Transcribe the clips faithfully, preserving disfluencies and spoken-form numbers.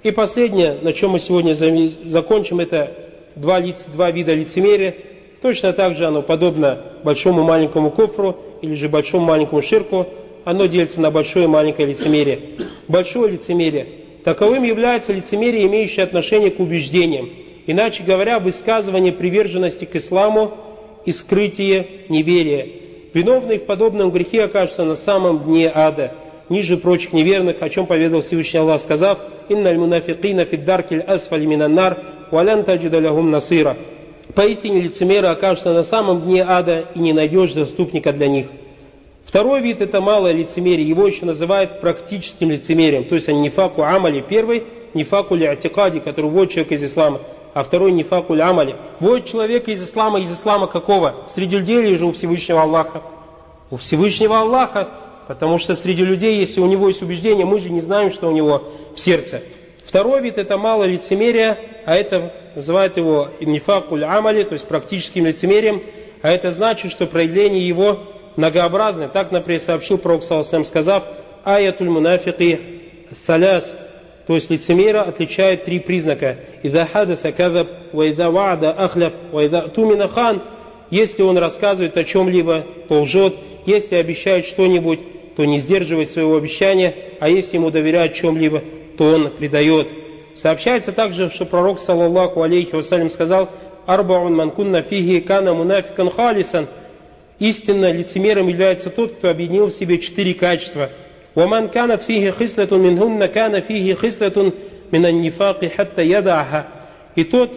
И последнее, на чем мы сегодня закончим, это два, лиц, два вида лицемерия. Точно так же оно подобно большому маленькому кофру или же большому маленькому ширку. Оно делится на большое и маленькое лицемерие. Большое лицемерие. Таковым является лицемерие, имеющее отношение к убеждениям. Иначе говоря, высказывание приверженности к исламу и скрытие неверия. Виновный в подобном грехе окажется на самом дне ада, ниже прочих неверных, о чем поведал Всевышний Аллах, сказав: «Инналь мунафикина фиддаркиль асфали минаннар, валян таджида лахум насира». Поистине лицемеры окажутся на самом дне ада, и не найдешь заступника для них. Второй вид — это малое лицемерие, его еще называют практическим лицемерием, то есть нифаку амали. Первый — нифаку ли'атикади, который вводит человека из ислама, а второй — нифаку л'амали. Вводит человека из ислама, из ислама какого? Среди людей или же у Всевышнего Аллаха? У Всевышнего Аллаха, потому что среди людей, если у него есть убеждение, мы же не знаем, что у него в сердце. Второй вид — это малое лицемерие, а это называют его нифаку л'амали, то есть практическим лицемерием, а это значит, что проявление его многообразны. Так, например, сообщил пророк, саллаллаху алейхи ва саллям, сказав: «Аятуль мунафики саляс», то есть лицемера отличают три признака. «Иза хадаса кадаб, ва иза ваада ахляф, ва иза тумина хан». Если он рассказывает о чем-либо, то лжет. Если обещает что-нибудь, то не сдерживает своего обещания. А если ему доверяют чем-либо, то он предает. Сообщается также, что пророк, саллаллаху алейхи ва саллям, сказал: «Арбаун ман кунна фихи кана мунафикан халисан». Истинно лицемером является тот, кто объединил в себе четыре качества. «Ваман канат фихи хислатун минхунна кана фихи хислатун минан нифаки хатта ядаха». И тот,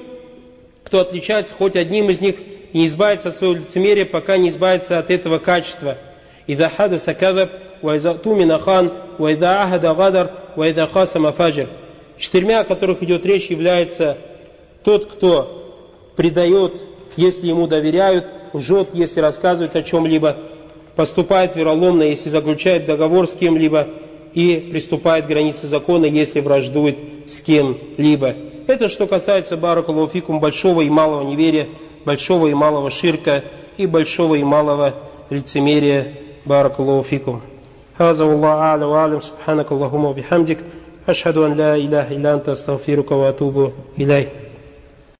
кто отличается хоть одним из них, и не избавится от своего лицемерия, пока не избавится от этого качества. «Иза хадаса кадаб, ва иза тумина хан, ва иза ахада гадар, ва иза хасама фаджр». Четырьмя, о которых идет речь, является тот, кто предает, если ему доверяют, лжет, если рассказывает о чем-либо, поступает вероломно, если заключает договор с кем-либо, и приступает к границе закона, если враждует с кем-либо. Это что касается, баракаллаху фикум, большого и малого неверия, большого и малого ширка и большого и малого лицемерия. Баракаллаху фикум. Хаза Аллаху а'ля ва алям, субханак Аллахумма бихамдик, ашхаду ан ла иляха илля анта, астагфирука ва атубу илейк.